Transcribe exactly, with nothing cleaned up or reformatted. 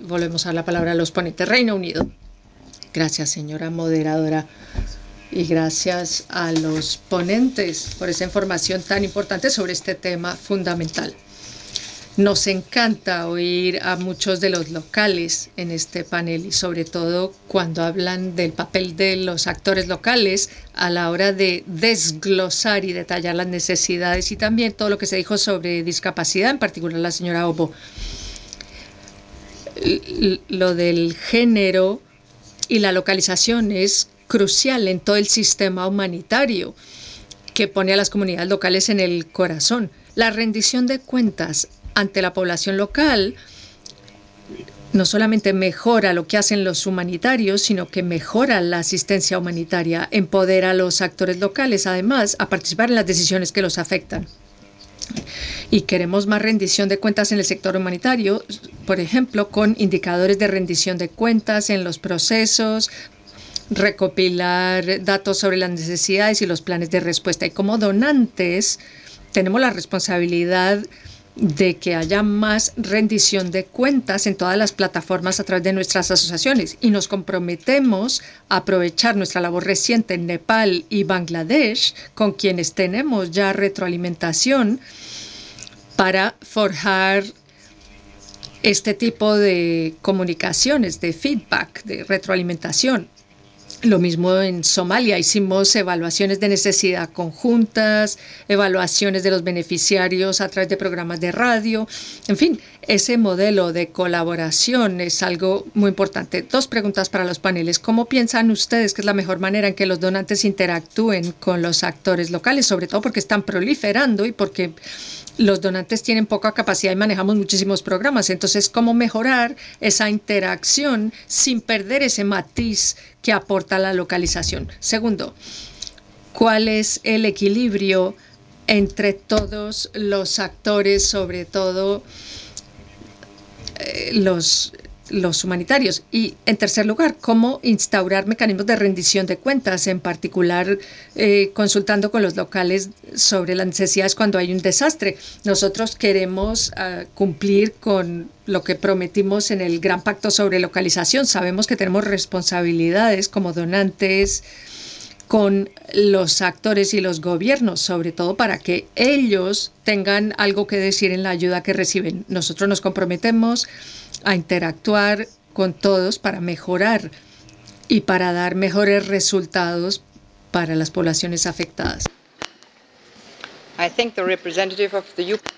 volvemos a dar la palabra a los ponentes. Reino Unido. Gracias, señora moderadora. Y gracias a los ponentes por esa información tan importante sobre este tema fundamental. Nos encanta oír a muchos de los locales en este panel y sobre todo cuando hablan del papel de los actores locales a la hora de desglosar y detallar las necesidades y también todo lo que se dijo sobre discapacidad, en particular la señora Obo. Lo del género y la localización es crucial en todo el sistema humanitario que pone a las comunidades locales en el corazón. La rendición de cuentas ante la población local no solamente mejora lo que hacen los humanitarios, sino que mejora la asistencia humanitaria, empodera a los actores locales, además, a participar en las decisiones que los afectan. Y queremos más rendición de cuentas en el sector humanitario, por ejemplo, con indicadores de rendición de cuentas en los procesos, recopilar datos sobre las necesidades y los planes de respuesta. Y como donantes tenemos la responsabilidad de que haya más rendición de cuentas en todas las plataformas a través de nuestras asociaciones y nos comprometemos a aprovechar nuestra labor reciente en Nepal y Bangladesh, con quienes tenemos ya retroalimentación, para forjar este tipo de comunicaciones, de feedback, de retroalimentación. Lo mismo en Somalia, hicimos evaluaciones de necesidad conjuntas, evaluaciones de los beneficiarios a través de programas de radio. En fin, ese modelo de colaboración es algo muy importante. Dos preguntas para los paneles. ¿Cómo piensan ustedes que es la mejor manera en que los donantes interactúen con los actores locales? Sobre todo porque están proliferando y porque los donantes tienen poca capacidad y manejamos muchísimos programas. Entonces, ¿cómo mejorar esa interacción sin perder ese matiz que aporta la localización? Segundo, ¿cuál es el equilibrio entre todos los actores, sobre todo eh, los, los humanitarios? Y, en tercer lugar, ¿cómo instaurar mecanismos de rendición de cuentas, en particular eh, consultando con los locales sobre las necesidades cuando hay un desastre? Nosotros queremos uh, cumplir con lo que prometimos en el Gran Pacto sobre Localización. Sabemos que tenemos responsabilidades como donantes con los actores y los gobiernos, sobre todo para que ellos tengan algo que decir en la ayuda que reciben. Nosotros nos comprometemos a interactuar con todos para mejorar y para dar mejores resultados para las poblaciones afectadas. I think the representative of the U K.